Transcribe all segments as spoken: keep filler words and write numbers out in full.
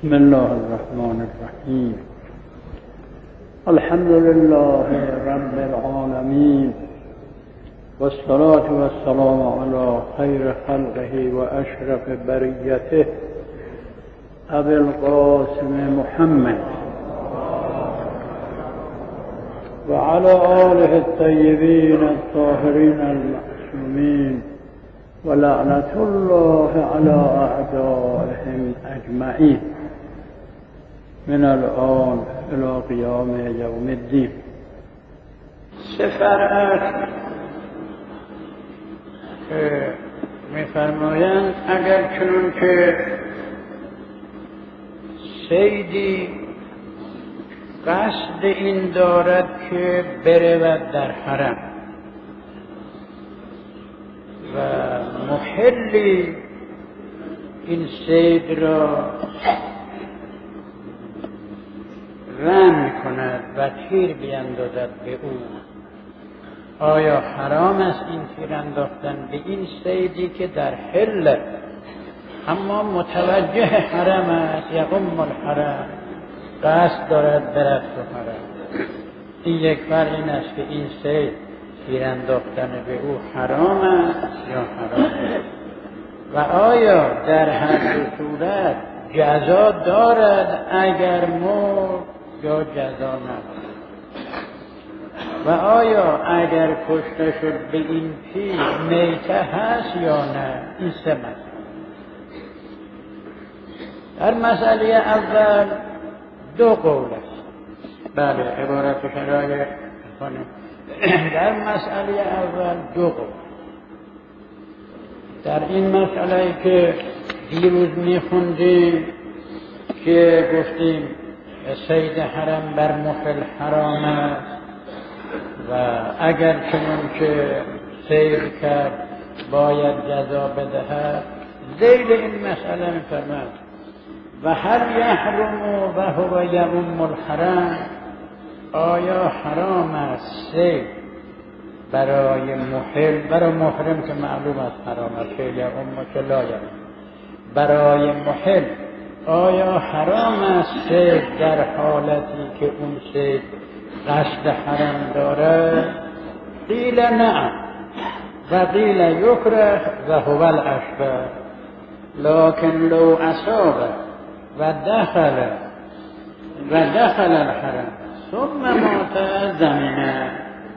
بسم الله الرحمن الرحیم. الحمد لله رب العالمین والصلاة والسلام علی خیر خلقه و اشرف بریته ابی القاسم محمد و علی آله الطیبین الطاهرین المعصومین و لعنت الله علی اعدائهم اجمعین من الان الى قیام یوم الدین. سفرات که می‌فرمایند اگر چنون که صیدی قصد این دارد که برود در حرم و محلی این صید را رمی کند و تیر بیندازد به او، آیا حرام است این تیر انداختن به این صیدی که در حل اما متوجه حرم است یا ام الحرم قصد دارد برد تو حرم؟ این یک فرق این است که این صید تیر انداختن به او حرام است یا حرام است و آیا در هر دو صورت جزا دارد اگر مرد یا جزا ندارد و آیا اگر کشته شد به این تیر میته هست یا نه؟ این سه مسئله. در مسئله اول دو قول است. بله عبارت شرایع کنیم. در مسئله اول دو قول. در این مسئله که دیروز میخوندیم که گفتیم صید حرم بر محل حرام است و اگر چنون که صید کرد باید جزا بدهد، ذیل این مسئله میفرماد و هل یحرم و هو یؤم الحرم، آیا حرام است صید برای محل، برای محرم که معلوم است حرام است، یؤم که لا یؤم، برای محل آیا حرام است صید در حالتی که اون صید قصد حرم داره؟ قیل نعم و قیل یکره و هو الاشبه، لکن لو اصاب و دخل و دخل الحرم ثم مات زمینه.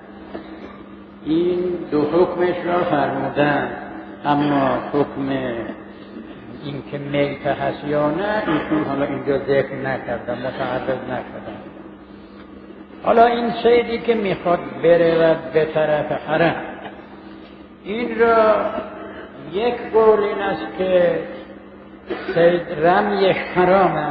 این دو حکمش را فرمودن، اما حکم این که میته هست یا نه ایشون حالا اینجا ذکر نکردن، متعرض نشدن. حالا این صیدی که میخواد برود به طرف حرم، این را یک قول این است که صید رمیش حرامه،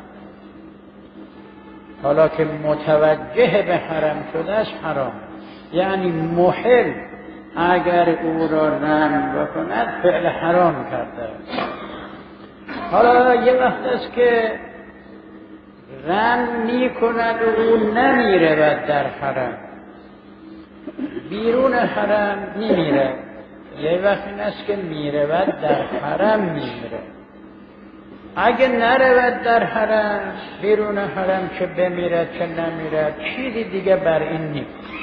حالا که متوجه به حرم شده است حرام، یعنی محل اگر او را رم بکند فعل حرام کرده. حالا یه وقت است که رم می کند و او نمی رود در حرم، بیرون حرم می میره. یه وقت این است که می رود در حرم می میره. اگه نرود در حرم، بیرون حرم چه بمیرد چه نمیرد چیزی دیگه بر این نیست.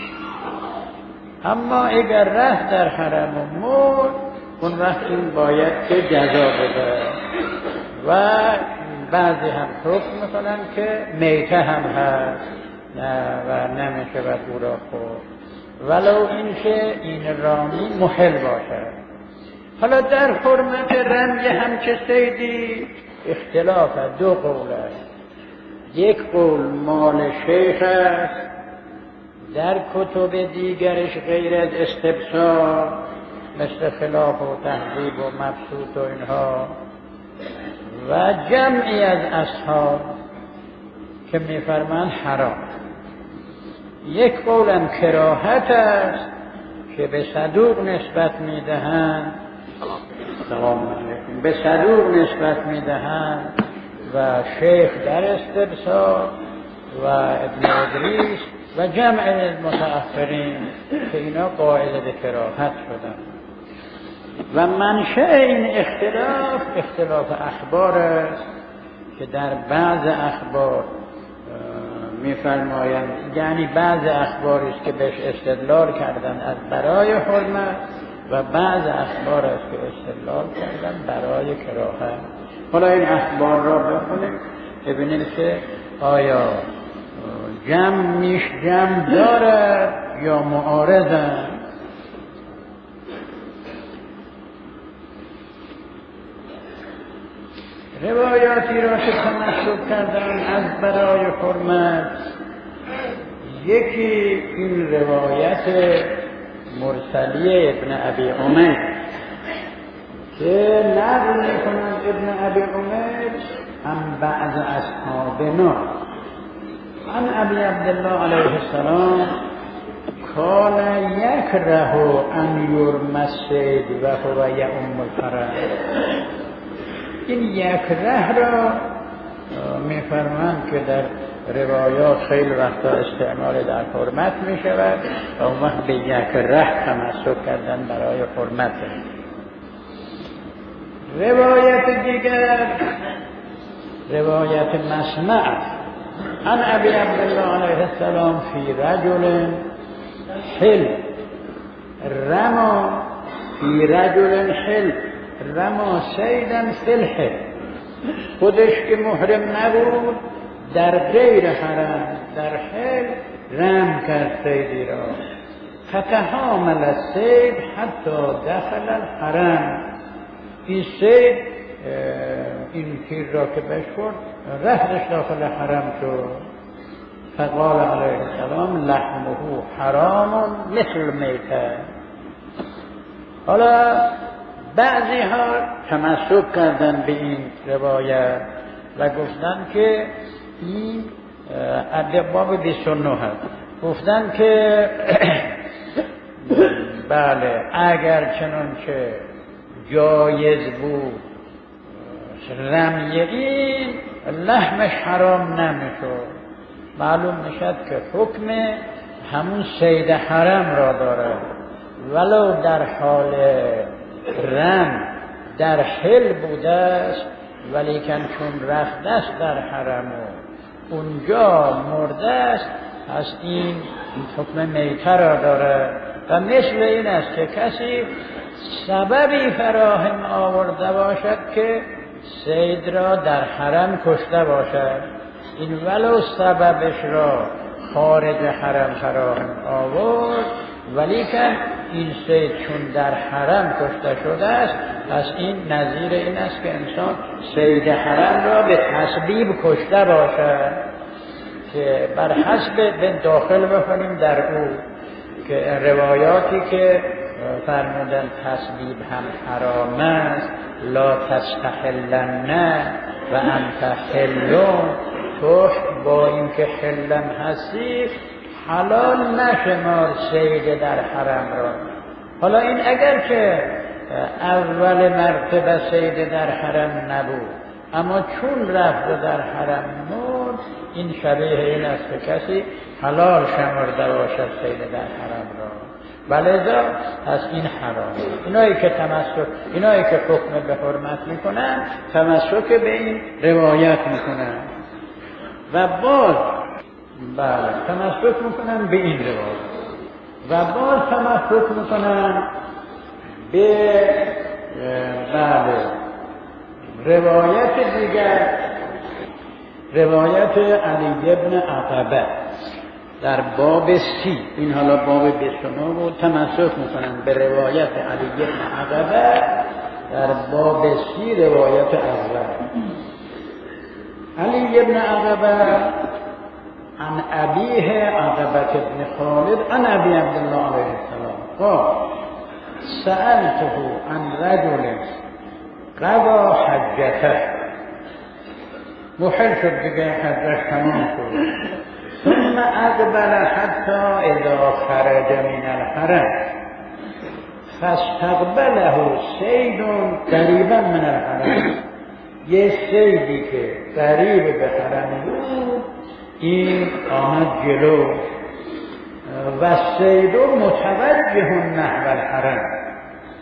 اما اگر رفت در حرم و مرد، اون وقت این باید که جزا بده و بعضی هم حکم میکنن که میته هم هست نه و نمیشه و او را خورد ولو این که این رامی محل باشد. حالا در حرمت رمی همچه صیدی اختلاف دو قول است. یک قول مال شیخ است، در کتب دیگرش غیر از استبصار مثل خلاف و تهذیب و مبسوط و اینها و جمعی از اصحاب که میفرمایند حرام. یک قولم کراهت است که به صدوق نسبت میدهند، سلام علیکم، به صدوق نسبت میدهند و شیخ در استبصار و ابن ادریس و جمع متأخرین که اینا قاعده به کراهت شدن. و منشأ این اختلاف اختلاف اخبار است که در بعض اخبار میفرمایند، یعنی بعض اخباری است که بهش استدلال کردن از برای حرمت و بعض اخبار است که استدلال کردن برای کراهت. حالا این اخبار را بخونیم ببینید که آیا جمعش جمع دارد یا معارضند. روایاتی را که تنسب کردن از برای حرمت، یکی این روایت مرسلی ابن ابی عمر که نقل می‌کنند ابن ابی عمر هم بعض اصحابنا عن ابی عبدالله علیه السلام کان یکره ان یرمی الصید و هو یؤم الحرم. این یکره را میفرمند که در روایات خیلی وقتا استعمال در حرمت می شود و اون وقت به یکره تمسک کردن برای حرمت. روایت دیگر روایت مسمع عن ابی عبدالله علیه السلام فی رجل حل رما فی رجل حل رما سیدن فی الحل، خودش که محرم نبود در غیر حرم در حل رم کرد سیدی را، فتحامل السید حتی دخل الحرم. این سید این تیر را که بشورد رفتش داخل حرم شد. فقال علیه السلام لحمه حرام مثل میته. حالا بعضی ها تمسک کردن به این روایت و گفتن که این باب بیست و نه هست، گفتن که بله اگر چنانچه جایز بود رمی این لحمش حرام نمیشد، معلوم میشد که حکم همون صید حرم را دارد، ولو در حال رم در حل بوده است ولیکن چون رفته است در حرم و اونجا مرده است پس این حکم میته را دارد. و مثل این است که کسی سببی فراهم آورده باشد که صید را در حرم کشته باشد، این ولو سببش را خارج حرم فراهم آورد ولیکن این صید چون در حرم کشته شده است پس این نظیر این است که انسان صید حرم را به تسبیب کشته باشد، که بر حسب به داخل بکنیم در او که روایاتی که فرمودن تسبیب هم حرام است، لا تستحلن و انت حلون، تو با اینکه حلم هستی حلال نشمار صید در حرم را. حالا این اگر که اول مرتبه صید در حرم نبود اما چون رفت در حرم مرد، این شبیه این است که کسی حلال شمرده باشد صید در حرم را، ولذا از این حرامه. اینایی که تمسک اینایی که حکم به حرمت میکنن تمسک به این روایت میکنن و باز بله تمسک میکنن به این روایت و باز تمسک میکنن به بله روایت دیگر، روایت علی ابن عقبه در باب سی، این حالا باب بیست و نه بود، تمسک میکنن به روایت علی ابن عقبه در باب سی روایت اول. علی ابن عقبه عن ابیه عقبه ابن خالد عن ابی عبدالله علیه السلام قال سألته عن رجل قضا حجته، محل شد دیگه حجش تمام شد، ثم اقبل حتی اذا خرج من الحرم فاستقبله صید قریبا من الحرم، یه صیدی که قریب به حرم بود این آمد جلو و صید متوجه نحو الحرم،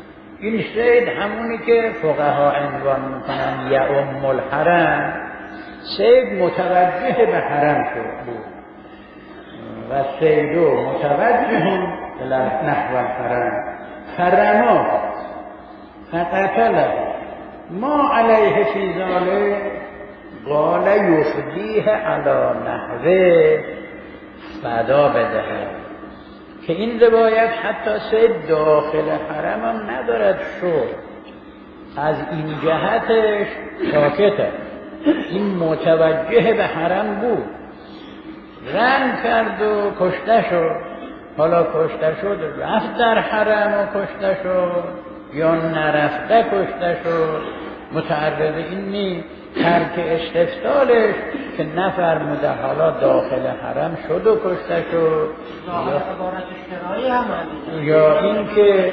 این صید همونی که فقها عنوان میکنن یؤم الحرم، صید متوجه به حرم شد بود و صیدو متوجه به نحو الحرم فرما فقتله ما علیه فی ذلک قال یفدیه علی نحوه فدا بدهه که این روایت حتی صید داخل حرم هم ندارد شد از این جهتش ساکته این متوجه به حرم بود رم کرد و کشته شد حالا کشته شد رفت در حرم و کشته شد یا نرفته کشته شد متعرض این نیست ترک استفصالش که نفرموده حالا داخل حرم شد و کشته شد یا, یا این که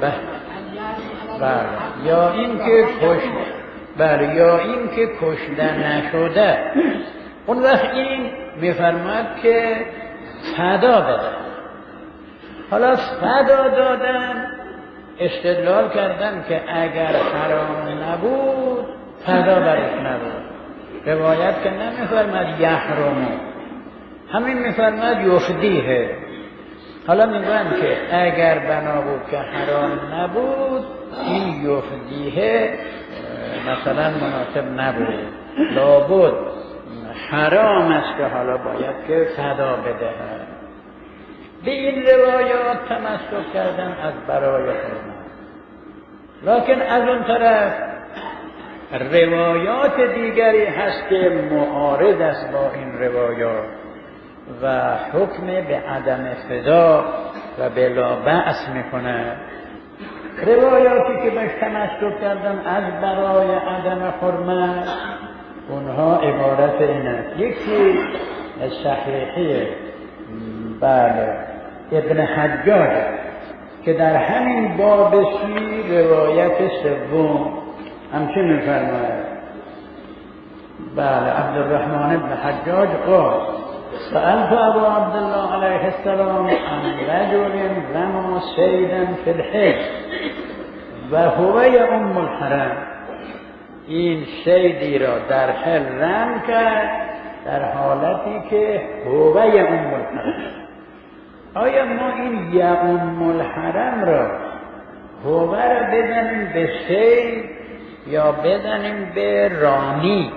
بله یا این که کشته بله یا این که کشته نشده اون وقت این میفرماد که فدا بده حالا فدا دادن استدلال کردن که اگر حرام نبود فدا برش نبود روایت که نمیفرماد یحرمو همین میفرماد یفدیه حالا میگویم که اگر بنا بود که حرام نبود این یفدیه مثلا مناسب نبود لابد حرام است که حالا باید که فدا بدهد به این روایات تمسک کردن از برای حرمت لکن از اون طرف روایات دیگری هست که معارض است با این روایات و حکم به عدم فدا و بلا بأس میکنه روایاتی که بهش تمسک کردن از برای عدم حرمت اونها عبارت این است یکی صحیحیه بله ابن حجاج که در همین باب سی روایت سوم همچه میفرماید بله عبدالرحمن ابن حجاج قال سألت ابو عبدالله علیه السلام عن رجل رمى صیدا فی الحج و هو ام الحرم این صیدی را در حل رم کرد در حالتی که هو ام الحرم آیا ما این یا ام الحرم را هو را بزنیم به صید یا بزنیم به رانی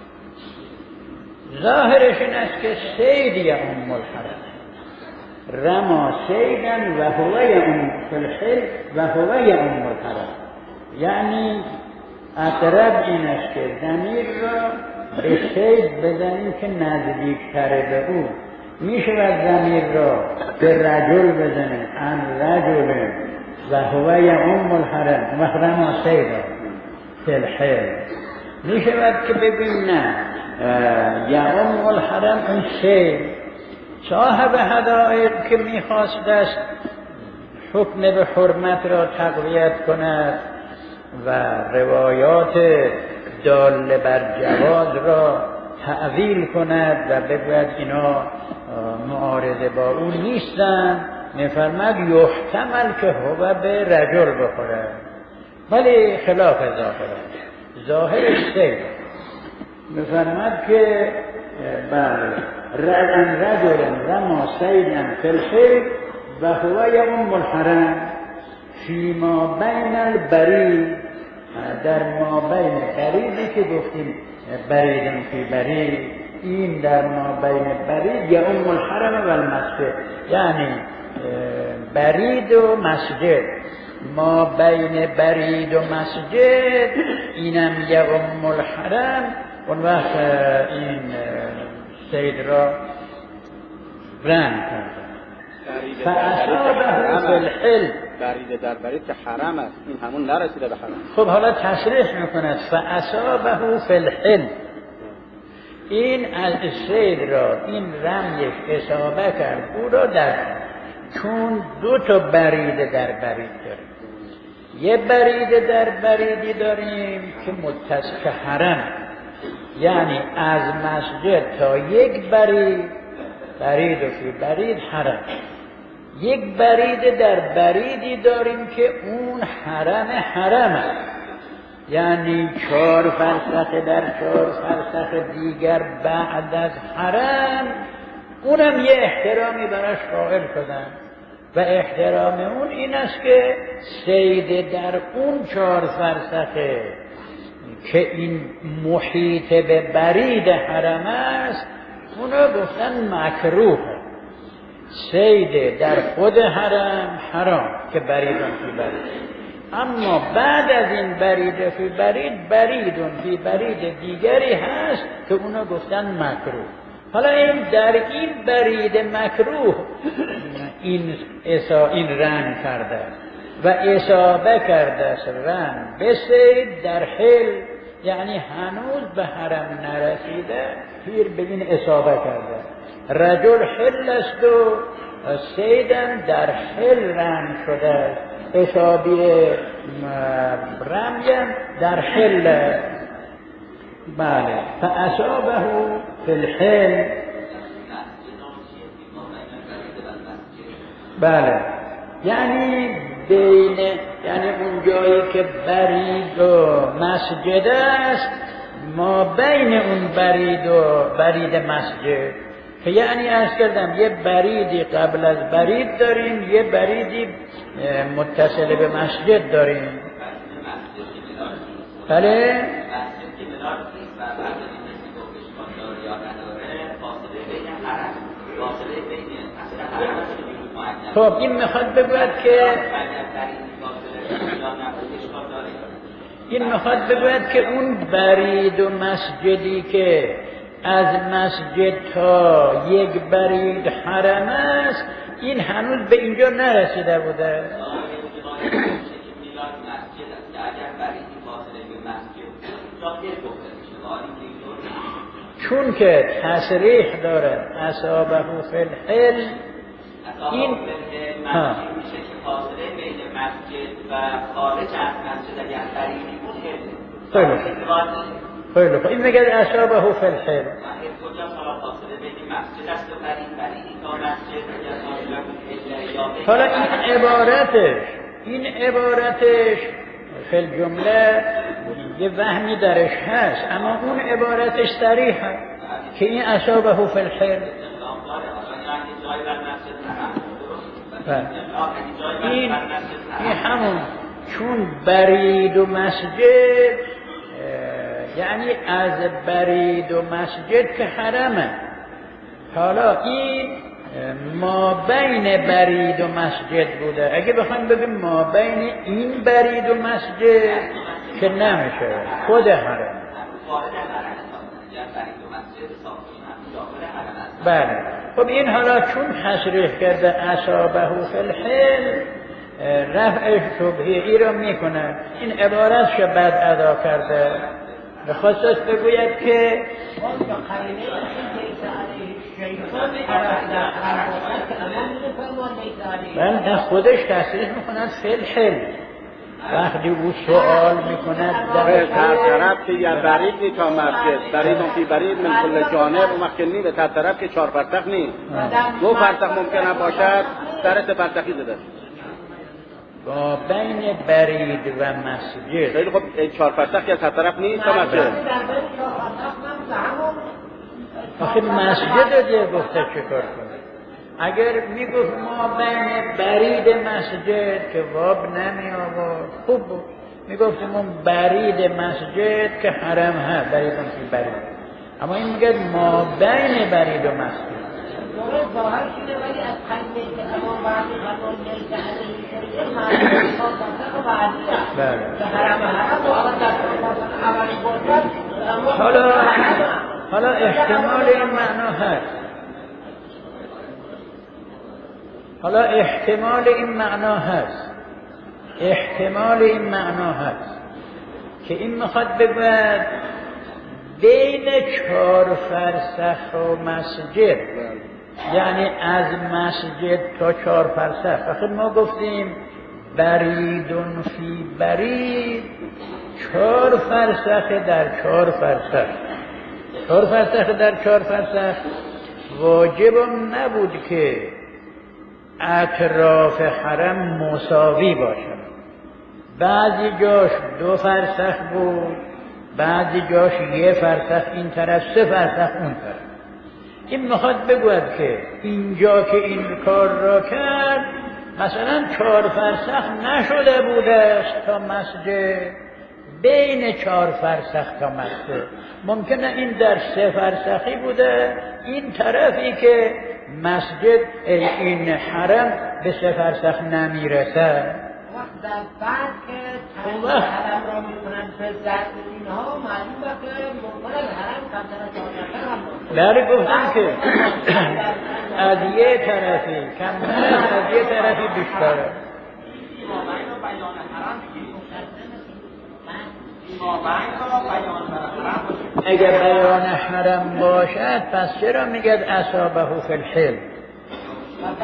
ظاهرش این است که صید یا ام الحرم رما صیدن و هو ام الحل و هو ام الحرم یعنی اقرب این است که ضمیر را به صید بزنیم که نزدیکتره به او می شود ضمیر را به رجل بزنیم ان رجل و هو ام الحرم و رما صیدا فی الحل می شود که ببین نه یا ام الحرم اون صید صاحب هدایق که میخواست است حکم به حرمت را تقویت کند و روایات دال بر جواز را تعویل کند و بگوید اینا معارضه با اون نیستن میفرماد یحتمل که هو به رجل بخوره ولی خلاف ظاهره ظاهرش سید میفرماد که بله رجل رجل رما سیدا فی الحل و هو ام الحرم فی ما بین البرید در ما بین بریدی که گفتیم بریدن فی برید این در ما بین برید یا ام الحرم و المسجد یعنی برید و مسجد ما بین برید و مسجد اینم یا ام الحرم اون وقت این سید را رنگ کرد فاصابه فی الحل برید در برید که حرم است این همون نرسیده به حرم خب حالا تصریح میکند فاصابه فی الحل این از سید را این رمیش اصابه کرد او را در چون دو تا برید در برید داریم یه برید در بریدی داریم که متصل حرم یعنی از مسجد تا یک برید برید و فی برید حرم یک برید در بریدی داریم که اون حرم حرم است یعنی چهار فرسخ در چهار فرسخ دیگر بعد از حرم، اونم یه احترامی براش قائل شدن و احترام اون این است که صید در اون چهار فرسخه که این محیط به برید حرم است، اونو گفتن مکروه. صید در خود حرم حرام که بریدون فی برید، اما بعد از این برید فی برید، بریدون فی برید دیگری هست که اونو گفتن مکروه. حالا این در این برید مکروه این اصا این رن کرده و اصابه کرده است رن به صید در حل، یعنی هنوز به حرم نرسیده پیر به این اصابه کرده. رجل حل است و صیدم در حل رن شده است، اصابی رمیم در حل. بله فاصابه فی الحل. بله یعنی بین، یعنی اون جایی که برید و مسجد است، ما بین اون برید و برید مسجد، که یعنی عرض کردم یه بریدی قبل از برید داریم، یه بریدی متصل به مسجد داریم. بله خب این میخواد بگوید که این میخواد بگوید که اون برید و مسجدی که از مسجد تا یک برید حرم است، این هنوز به اینجا نرسیده بوده. چون که تصریح داره اصابه فی الحل، این ها میشه که فاصله بین مسجد و خارج از مسجد اگر بریدی بود خیلی خیلی خب این میگه اصابه فی الحل. کجا فاصله بین مسجد است و برید بریدی تا مسجد یا حالا این عبارتش این عبارتش فی الجمله یه وهمی درش هست، اما اون عبارتش صریح هست که این اصابه فی الحل. این این همون چون برید و مسجد، یعنی از برید و مسجد که حرمه. حالا این ما بین برید و مسجد بوده، اگه بخوایم بگیم ما بین این برید و مسجد که نمیشه، خود حرم. بله خب این حالا چون تصریح کرده اصابه فی الحل، رفع شبهه ای را میکنه، این عبارتش بعد ادا کرده. بخواست بگوید که بله خودش تصریح میکند فی الحل. وقتی او سوال میکند در طرف که یا برید نی تا مسجد، برید اون فی برید من کل جانب، اون وقت نی به طرف که چهار فرسخ نی، دو فرسخ ممکنه باشد، در سه فرسخی زده با بین برید و مسجد. خیلی خب چهار فرسخ که طرف نیست تا مسجد. آخه مسجد رو دیگه گفته چکار کنه؟ اگر میگفت ما بین برید مسجد که واب نمی آورد خوب بود، میگفتیم اون برید مسجد که حرم ها برید اون که برید، اما این میگه ما بین برید و مسجد. ظاهر شده ولی از خیلی که تمام بعدی خطور نیسته علیه شریعه معنی خواستن و بعدی هست که حرم حرم و آقا در اولی بودن. حالا حالا احتمال این معنا هست، حالا احتمال این معنا هست احتمال این معنا هست که این میخواد بگوید بین چهار فرسخ و مسجد، یعنی از مسجد تا چهار فرسخ. آخه ما گفتیم بریدون فی برید، چهار فرسخ در چهار فرسخ. چهار فرسخ در چهار فرسخ واجب نبود که اطراف حرم مساوی باشد، بعضی جاش دو فرسخ بود، بعضی جاش یه فرسخ این طرف، سه فرسخ اون طرف. این میخواد بگوید که اینجا که این کار را کرد مثلا چهار فرسخ نشده بوده تا مسجد، بین چهار فرسخ تا مسجد ممکنه این در سه فرسخی بوده، این طرفی که مسجد این حرم به سه فرسخ نمیرسه. وقت در بعد که تنظیم حرم را میکنن به زرد اینها معلومه که ممکنه حرم کمتر از چهار هم بله گفتم که از یه طرفی کمتر از یه طرفی بیشتره. اگر بیان حرم باشد پس چرا میگد اصابه فی الحل؟ یعنی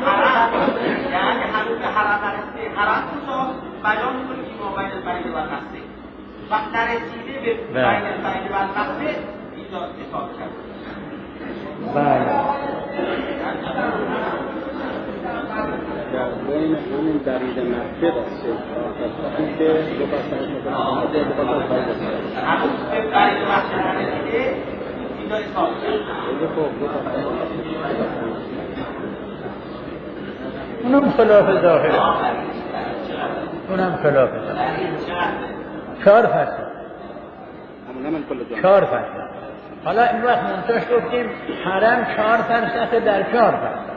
هنوز به حرم نرسیده، حرم رو بیان میکنه که ما بین البعید و المسجد، وقت نرسیده به بین البعید و المسجد اینجا حساب کرد. بله در بین همین برید مسجد است این که دو فرسخ هنوز به برید مسجد نرسیده اینجا حساب کرد. اونم خلاف ظاهره، اونم خلاف ظاهره. چهار فرسخ چهار فرسخ. حالا این وقت منتاش گفتیم حرم چهار فرسخ در چهار فرسخ.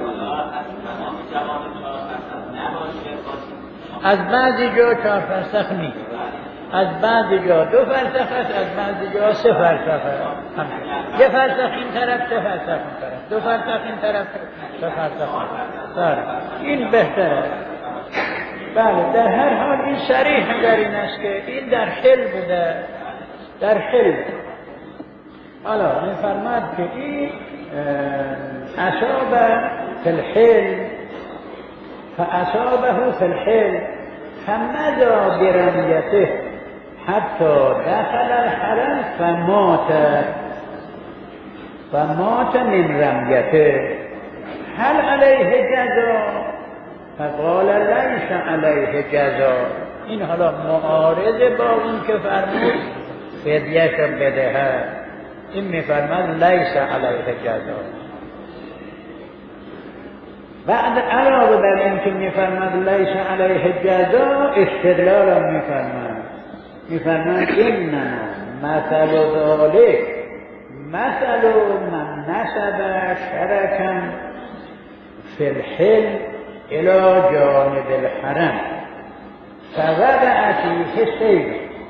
از بعضی جا چهار فرسخ نیست، از بعضی جا دو فرسخ است، از بعضی جا سه فرسخ است. یه فرسخ این طرف، سه فرسخ اون طرف، دو فرسخ این طرف، سه فرسخ بله این بهتره. بله در هر حال این صریح در این است که این در حل بوده، در حل. حالا می‌فرماد که این اصاب فی الحل فاصابه فی الحل فمضى برميته حتی دخل الحرم فمات فمات من رميته هل علیه جزا؟ فقال لیس علیه جزا. این حالا معارض با اون که فرمود فدیه‌اش بده، این میفرماد لیس علیه جزا. بعد علاوه بر این که میفرماد لیس علیه جزا استدلال هم میفرماد میفرماد ایننا مثل ذالک مثل من نسب شرکا فی الحل الى جانب الحرم فوضع فیه سیف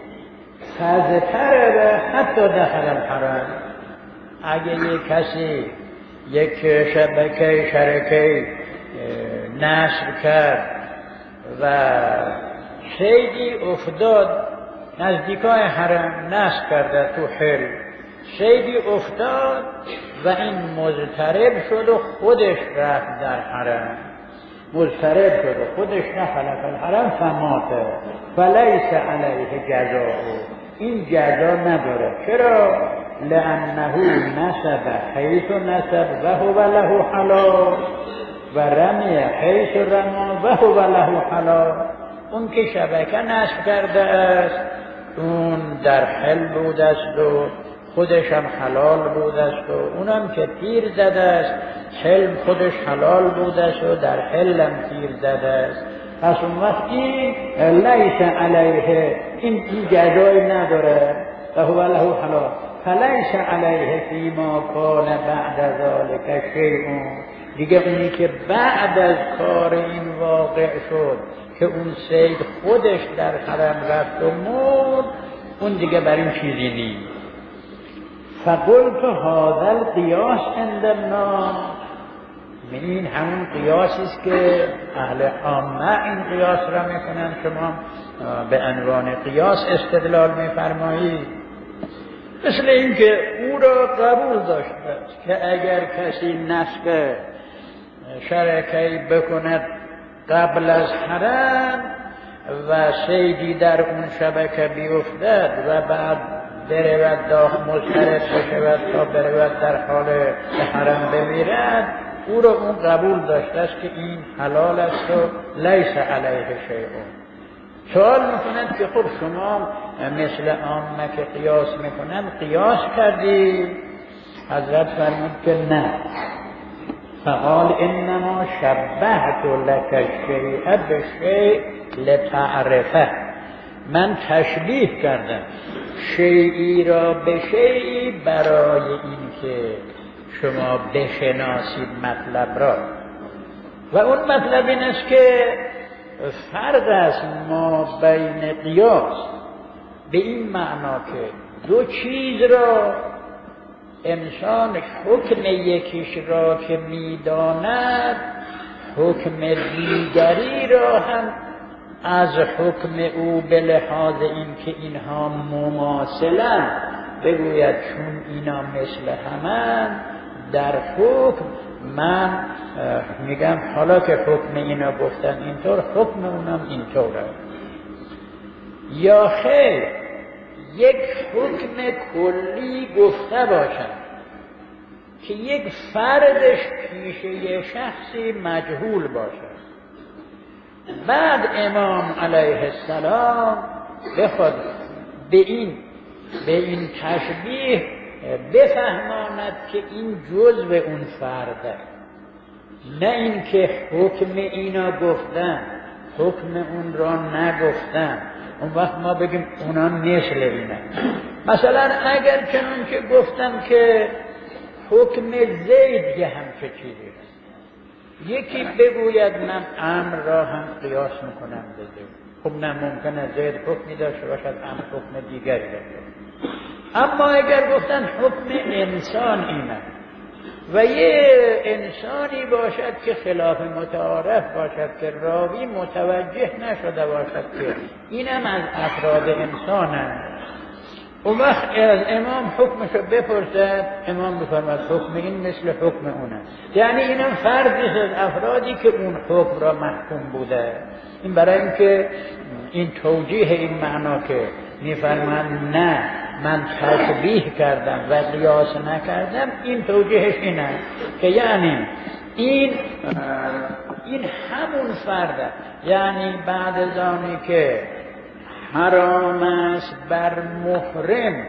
فاضطرب حتی دخل الحرم. اگه یک کسی یک شبکه شرکه نصب کرد و صیدی افتاد نزدیکای حرم، نصب کرده تو حل، صیدی افتاد و این مضطرب شد و خودش رفت در حرم، مضطرب شد و خودش دخل فی الحرم فمات فلیس علیه جزاء. این جزا نداره. چرا؟ لانه نسب حیث نسب و هو له حلال و رمی حیث رما و هو له حلال. اون که شبکه نصب کرده است اون در حل بود است و خودش هم حلال بود است و اونم که تیر زده است حلم خودش حلال بود است و در حلم تیر زده است. پس اون وقتی لیس علیه این جزایی نداره و هو له حلال فلیس علیه فیما کان بعد ذلک شیء. دیگه اونی که بعد از کار این واقع شد که اون سید خودش در حرم رفت و مرد، اون دیگه بر این چیزی نیست. فقلت هذا القیاس عند الناس، این همون قیاسی است که اهل عامه این قیاس را میکنن. شما به عنوان قیاس استدلال میفرمایید. مثل اینکه او را قبول داشته که اگر کسی نصب شرکه‌ای بکند قبل از حرم و صیدی در اون شبکه بیفتد و بعد برود داخل مضطرب بشود تا برود در حال حرم بمیرد، او را اون قبول داشته است که این حلال است و لیس علیه شیء. سوال میکنند که خب شما مثل عامه که قیاس میکنند قیاس کردی؟ حضرت فرمود که نه. فقال انما شبهت لك الشیء بشیء لتعرفه، من تشبیه کردم شیئی را به شیئی برای اینکه شما بشناسید مطلب را. و اون مطلب این است که فرق است ما بین قیاس به این معنا که دو چیز را انسان حکم یکیش را که میداند حکم دیگری را هم از حکم او به لحاظ اینکه اینها مماثلند بگوید چون اینا مثل همند در حکم من میگم حالا که حکم اینا گفتن اینطور حکم اونم اینطوره. یا خیر یک حکم کلی گفته باشند که یک فردش پیش یک شخصی مجهول باشد، بعد امام علیه السلام بخواد به این به این تشبیه بفهماند که این جزء اون فرده، نه اینکه حکم اینا گفتن حکم اون را نگفتن اون وقت ما بگیم اونا مثل اینه. مثلا اگر چنان که گفتم که حکم زید یه همچه چیزی هست، یکی بگوید من امر را هم قیاس میکنم به زید، خب نه ممکنه زید حکمی داشته باشد امر حکم دیگری داشته. اما اگر گفتن حکم انسان اینه و یه انسانی باشد که خلاف متعارف باشد که راوی متوجه نشده باشد که اینم از افراد انسانه، اون وقت از امام حکمشو بپرسد امام بفرماد حکم این مثل حکم اونه، یعنی اینم فردی از افرادی که اون حکم را محکوم بوده. این برای اینکه این توجیه این معنا که میفرمان نه من تشبیه کردم و قیاس نکردم، این توجیهش اینه که یعنی این این همون فرده، یعنی بعد از آنی که حرام است بر محرم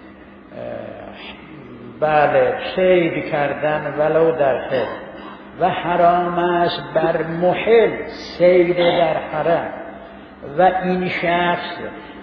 بله صید کردن ولو در حل و حرام است بر محل صید در حرم و این شخص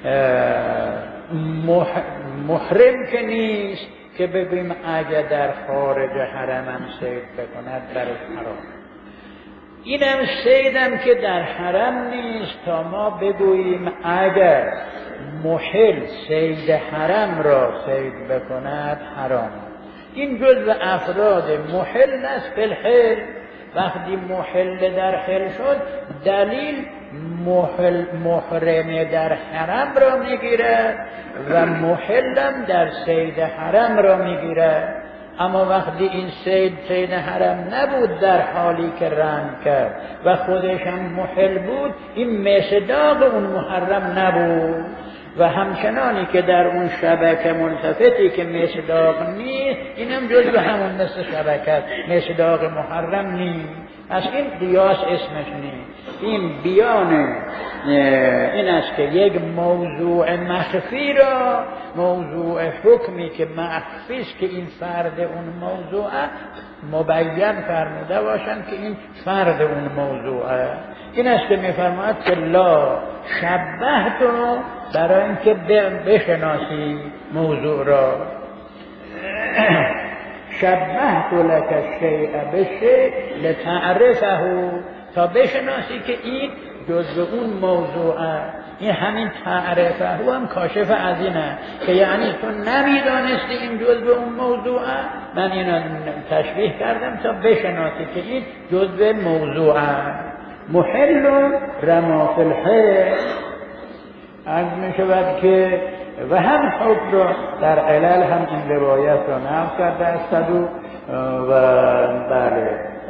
محرم که نیست که بگویم اگر در خارج حرمم صید بکند برش حرام، اینم صیدم که در حرم نیست تا ما بگوییم اگر محل صید حرم را صید بکند حرام. این جزء افراد محل است فی الحل. وقتی محل در حل شد دلیل محل محرم در حرم را میگیره و محلم در صید حرم را میگیره. اما وقتی این صید صید حرم نبود در حالی که رم کرد و خودش هم محل بود، این مصداق اون محرم نبود و همچنانی که در اون شبکه ملتفتی که مصداق نیست، اینم جزو همون مثل شبکه مصداق محرم نیست. از این قیاس اسمش نیست. این بیان این است که یک موضوع مخفی را موضوع حکمی که مخفی است که این فرد اون موضوع مبین فرموده باشند که این فرد اون موضوع. این است که میفرماید که لا شبه تو برای اینکه بشناسی موضوع را. شبهت لك الشیء بشیء لتعرفه، تا بشناسی که این جزء اون موضوعه. این همین تعرفه هم کاشف از اینه که یعنی تو نمیدانستی این جزء اون موضوعه، من اینو تشبیه کردم تا بشناسی که این جزء موضوعه. محل رما فی الحل، از می شود که و هم حکم را در علل هم این روایت را نقل کرده است و بله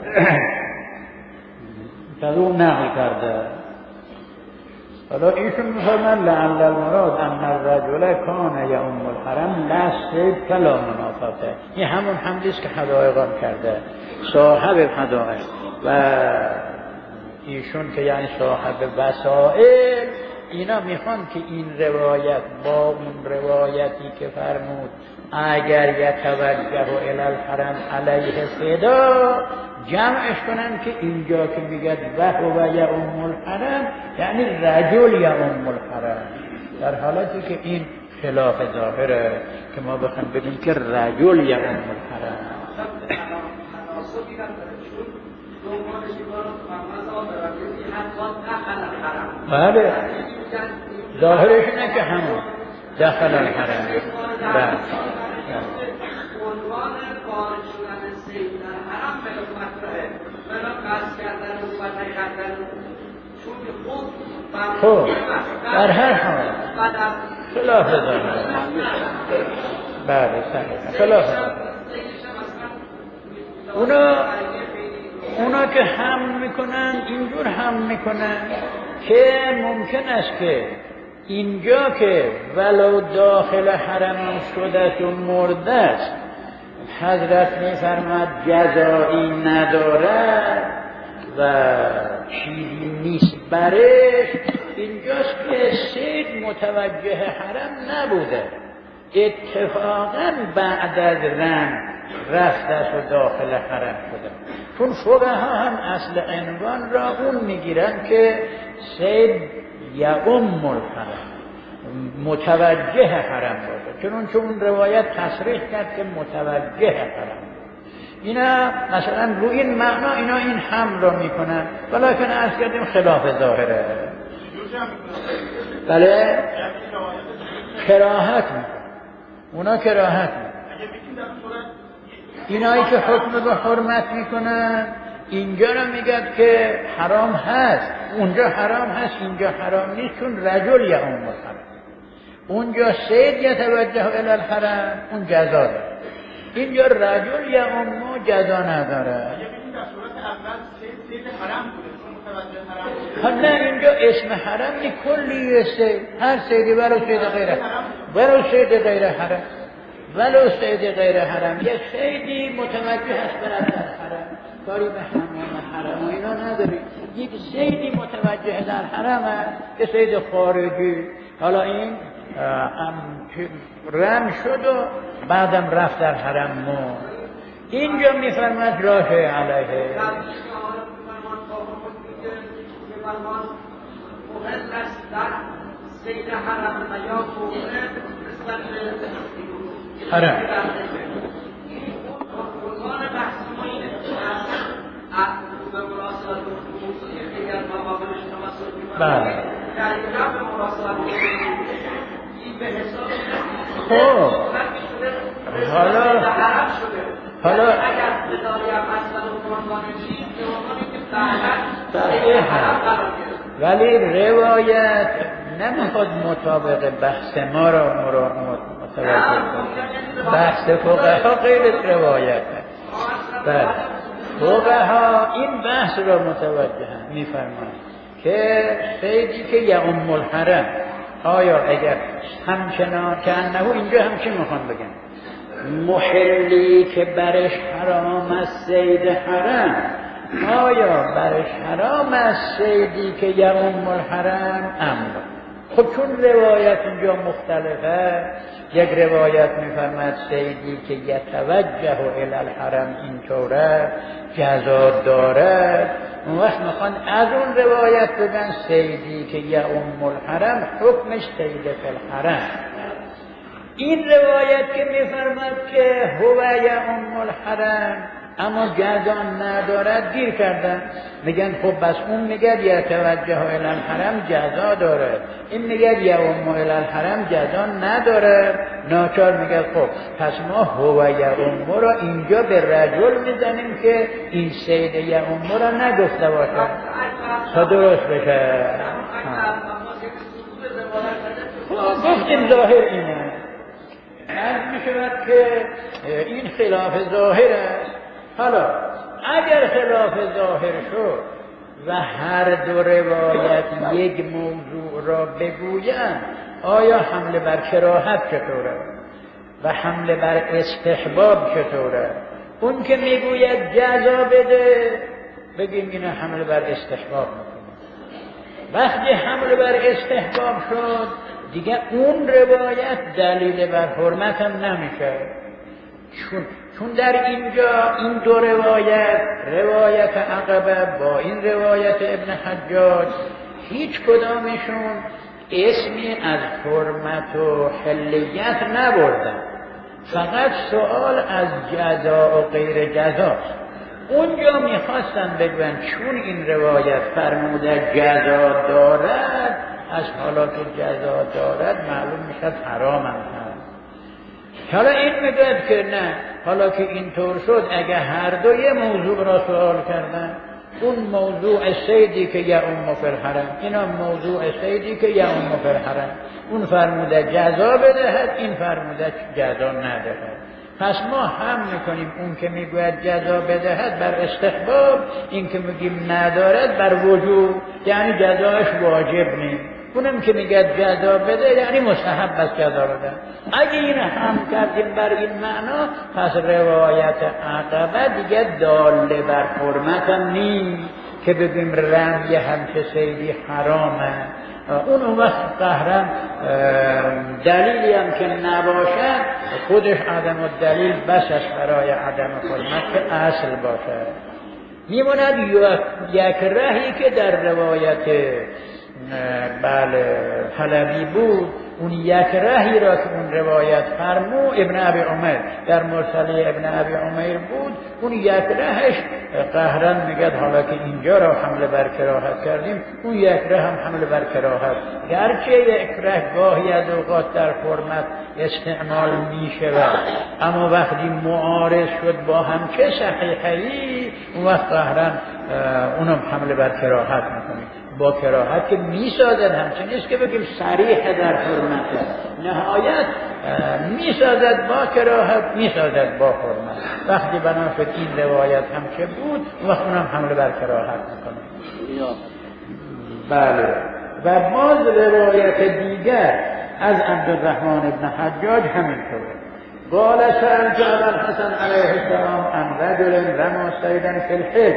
تدو نقل کرده. حالا ایشون می‌فرماند لعل المراد ان الرجل کان یؤم الحرم لا صید کلا منافقه. این همون حملی است که حدائقان کرده صاحب حدائق و ایشون که یعنی صاحب وسائل، اینا میخوان که این روایت با اون روایتی که فرمود اگر یتوجه الی الحرم علیه صدا جمعش کنن که اینجا که میگه و هو یؤم الحرم یعنی رجل یؤم الحرم، در حالتی که این خلاف ظاهره که ما بخوایم بگیم که رجل یؤم الحرم. بله ظاهرش اینه که همون داخل الحرم. بله عنوان خارج شدن سید در حرم به مطرحه بلا قصد کردن و فتح کردن چون خود خب در هر حال خلاف ظاهره. بله صحیح خلاف ظاهره. اونا اونا که هم میکنن اینجور هم میکنن که ممکن است که اینجا که ولو داخل حرم شده و مرده است حضرت میفرماد جزایی ندارد و چیزی نیست برش، اینجاست که سید متوجه حرم نبوده، اتفاقا بعد از رم رفت است و داخل حرم شده. چون فقها هم اصل عنوان را اون میگیرن که سید یؤم الحرم متوجه حرم باشه، چون چون روایت تصریح کرد که متوجه حرم. اینا مثلا رو این معنا اینا این هم را میکنن ولیکن عرض کردیم خلاف ظاهره. بله کراهت میکنن اونا کراهت میکنن. اینایی که حکم به حرمت میکنن اینجا را میگد که حرام هست، اونجا حرام هست اینجا حرام نیست، چون رجل یؤم الحرم. اونجا سید یتوجه الی الحرم اون جزا داره، اینجا رجل یؤم جزا نداره. نه اینجا اسم حرم نی کلیه سید، هر سیدی ولو سید غیر ولو سید غیر حرم ولو سید غیر حرم یک سیدی متوجه هست برد در حرم کاری به حمام حرم و اینا نداری، یک سیدی متوجه در حرم هست که سید خارجی، حالا این رم شد و بعدم رفت در حرم مون. اینجا میفرماد راه علیه حرم. بله خب حالا حالا ولی روایت نمیخواد مطابق بحث ما را متوجه کنه. بحث فقها غیر روایت هست. بله فقها این بحث را متوجه هم میفرمایند که سیدی که یؤم الحرم آیا اگر همچنان که انه اینجا همچین میخوان بگن محلی که برش حرام است سید حرم، آیا برش حرام است سیدی که یؤم الحرم امر. خب چون روایت اینجا مختلفه، یک روایت میفرماد سیدی که یتوجه الی الحرم اینطوره جزا داره، اون وقت میخوان از اون روایت بگن سیدی که یؤم الحرم حکمش سید فی الحرم. این روایت که میفرماد که هو یؤم الحرم اما جزا ندارد گیر کردن، میگن خب بس اون میگه یتوجه الی الحرم جزا داره، این میگه یؤم الی الحرم جزا نداره، ناچار میگه خب پس ما هو یؤم را اینجا به رجل میزنیم که این سید یؤم را نگفته باشه تا درست بشه. گفتیم ظاهر اینه، عرض میشود که این خلاف ظاهر است. حالا اگر خلاف ظاهر شد و هر دو روایت یک موضوع را بگویند، آیا حمله بر کراهت چطوره و حمله بر استحباب چطوره؟ اون که میگوید جزا بده بگیم اینه حمله بر استحباب میکنه، وقتی حمل بر استحباب شد دیگه اون روایت دلیل بر حرمت هم نمیشه، چون چون در اینجا این دو روایت، روایت عقبه با این روایت ابن حجاج، هیچ کدامشون اسمی از حرمت و حلیت نبردن، فقط سوال از جزا و غیر جزاست. اونجا میخواستن بگن چون این روایت فرموده جزا دارد، از حالا که جزا دارد معلوم میشد حرام هم هست. حالا این میگوید که نه، حالا که اینطور شد اگه هر دو یه موضوع را سوال کردن، اون موضوع سیدی که یعم فی الحرم، اینا موضوع سیدی که یعم فی الحرم، اون فرموده جزا بدهد، این فرموده جزا ندهد. پس ما هم میکنیم اون که میگوید جزا بدهد بر استحباب، این که میگیم ندارد بر وجوب، یعنی جزاش واجب نیست. اونم که میگه جزا بده یعنی مستحب است جزا بده. اگه این هم کردیم بر این معنا، پس روایت عقبه دیگه داله بر حرمت هم نیست که بگیم رمی همچه سیدی حرامه. اون اون وقت قهرن دلیلی هم که نباشد، خودش عدم الدلیل بس است برای عدم حرمت که اصل باشه. میموند یک رهی که در روایت بله طلبی بود، اون یک رهی را که اون روایت فرمو ابن ابی عمر در مرسله ابن ابی عمر بود، اون یک رهش قهرن میگد حالا که اینجا را حمله بر کراهت کردیم، اون یک ره هم حمله بر کراهت، گرچه یک ره گاهی از اوقات در حرمت استعمال میشود، اما وقتی معارض شد با هم چه صحیحی، اون وقت قهرن اونم حمله بر کراهت میکنیم. با کراهت که میسازد، همچنین نیست که بگیم صریح در حرمت، نهایت میسازد با کراهت، میسازد با حرمت. وقتی بنا شد این روایت هم چه بود، وقت اونم حمله بر کراهت میکنه. بله. و باز روایت دیگر از عبدالرحمن بن حجاج همینطوره. قال سألت ابا الحسن علیه السلام عن رجل رمى صیدا فی الحل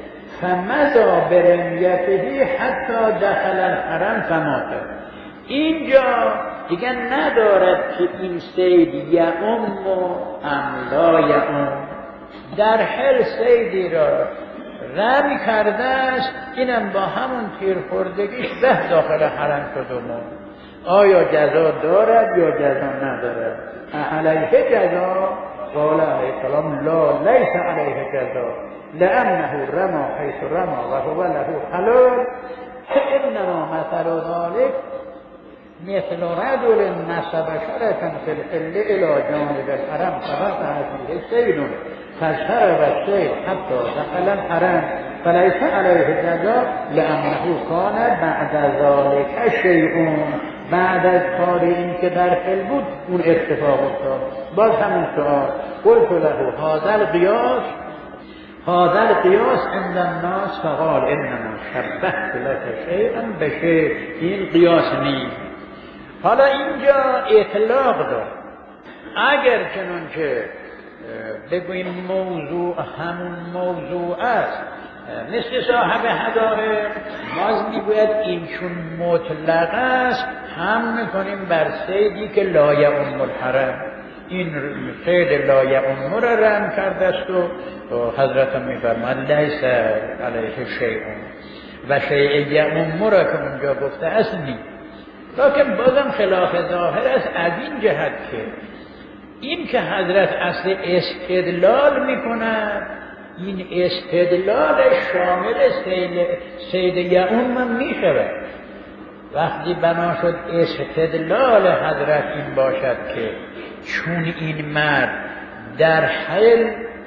فمضى برمیته حتی دخل الحرم فمات. اینجا دیگه ندارد که این صید یعم و لا یعم، در حل صیدی را رمی کرده است، اینم با همون تیر خوردگیش به داخل حرم شد و مرد. آیا جزا دارد یا جزا ندارد؟ علیه جزا؟ قال علیه السلام لا لیس علیه جزا لأنه رمى حيث رمى وهو له حلال فإنما مثل ذلك مثل رجل نصب شركا في الحل إلى جانب الحرم فوقع فيه سيل فشرب السيل حتى دخل الحرم فليس عليه جزاء لأنه كان بعد ذلك شيء، بعد از کار این که در حل بود اون اتفاق افتاد. باز همین سؤال قلت له هذا القياس هذا القياس عند الناس فقال انما شبهت لك شيئا بشيء، این قیاس نیست. حالا اینجا اطلاق دار، اگر چنانچه بگویم موضوع همون موضوع است، مثل صاحب حدائق باز میگوید این چون مطلق است هم میکنیم بر صیدی که لا یعم الحرم. این صید لا یعم را رم کرده است و حضرت میفرماید لیس علیه شیء، و شیء یعم را که اونجا گفته است نیست. لیکن بازم خلاف ظاهر است از این جهت که این که حضرت اصل استدلال میکند، این استدلال شامل سید, سید یعم میشود. وقتی بنا شد استدلال حضرت این باشد که چون این مرد در حل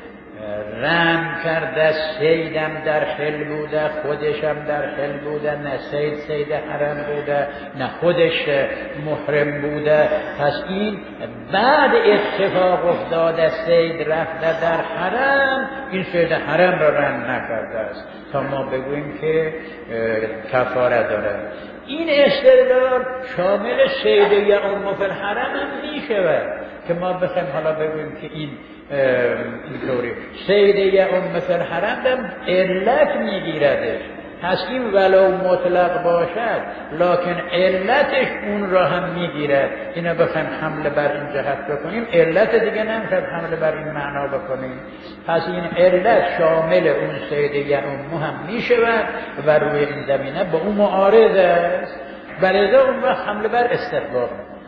رم کرده، سیدم در حل بوده، خودشم در حل بوده، نه سید سید حرم بوده نه خودش محرم بوده، پس این بعد اتفاق افتاده سید رفته در حرم، این سید حرم را رم نکرده است تا ما بگوییم که کفاره داره. این استدلال شامل سید یعم فی الحرم هم میشود که ما بخوایم حالا بگوییم که این اینطوری سید یعم فی الحرم هم علت میگیردش پس این ولو مطلق باشد لکن علتش اون را هم میگیرد. اینو بخوایم حمله بر این جهت بکنیم، علت دیگه نمیشه حمله بر این معنا بکنیم. پس این علت شامل اون سید یعمو هم میشود و روی این زمینه با اون معارض است، بلده اون وقت حمله بر استحباب.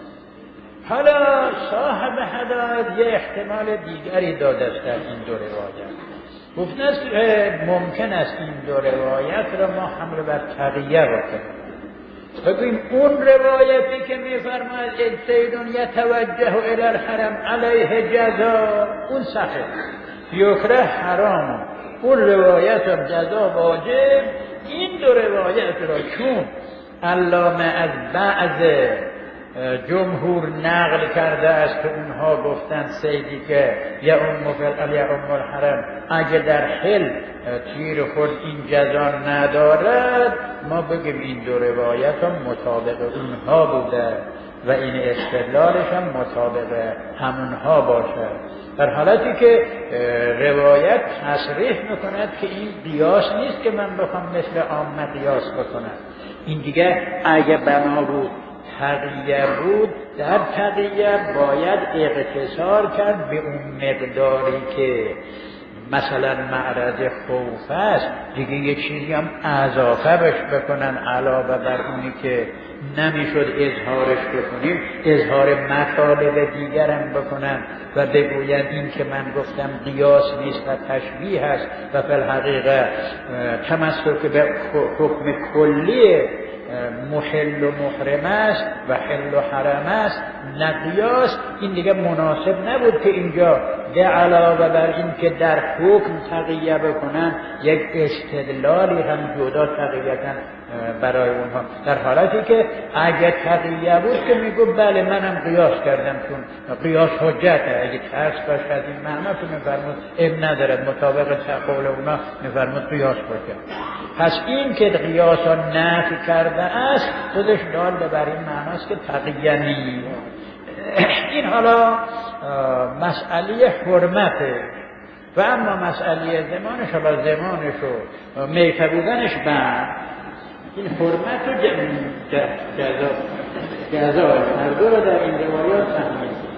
حالا صاحب هدایت یه احتمال دیگری داده است در این دو روایت. گفته است ممکن است این دو روایت را ما حمله بر تقیه بکنیم. بگوییم اون روایتی که میفرماید سیدون یتوجه الی الحرم علیه جزا اون صحیح، یکره حرام، اون روایت هم جزا واجب. این دو روایت را چون علامه از بعض جمهور نقل کرده است که اونها گفتند سیدی که یا ام فل یا ام الحرم اگه در حل تیر خود این جزا ندارد، ما بگیم این دو روایت هم مطابق اونها بوده و این استدلالش هم مطابق همونها باشد. در حالتی که روایت تصریح میکند که این قیاس نیست که من بخوام مثل عامه قیاس بکنم. این دیگه اگه بنا بود تقیه بود، در تقیه باید اقتصار کرد به اون مقداری که مثلا معرض خوف است، دیگه یه چیزی هم اضافه بش بکنن علاوه بر اونی که نمیشد اظهارش بکنیم، اظهار مطالب دیگرم بکنن و بگوید این که من گفتم قیاس نیست و تشبیه است و فی الحقیقه تمسک به حکم کلی محل و محرم است و حل و حرم است نه قیاس. این دیگه مناسب نبود که اینجا به علاوه بر این که در حکم تقیه بکنن یک استدلالی هم جدا تقیه‌اً برای اونها، در حالتی که اگه تقیه بود که میگو بله منم قیاس کردم چون قیاس حجته. اگه ترس باشه از این معنا تو میفرمود اب ندارد مطابق قول اونا میفرمود قیاس باشه. پس این که قیاس ها نفی کرده است خودش دال بر این معناست که تقیه نیست. این حالا مسئله حرمته و اما مسئله زمانش حالا زمانش و میته بودنش بعد این حرمت و جزا جزا هر دو رو در این روایات فهمید.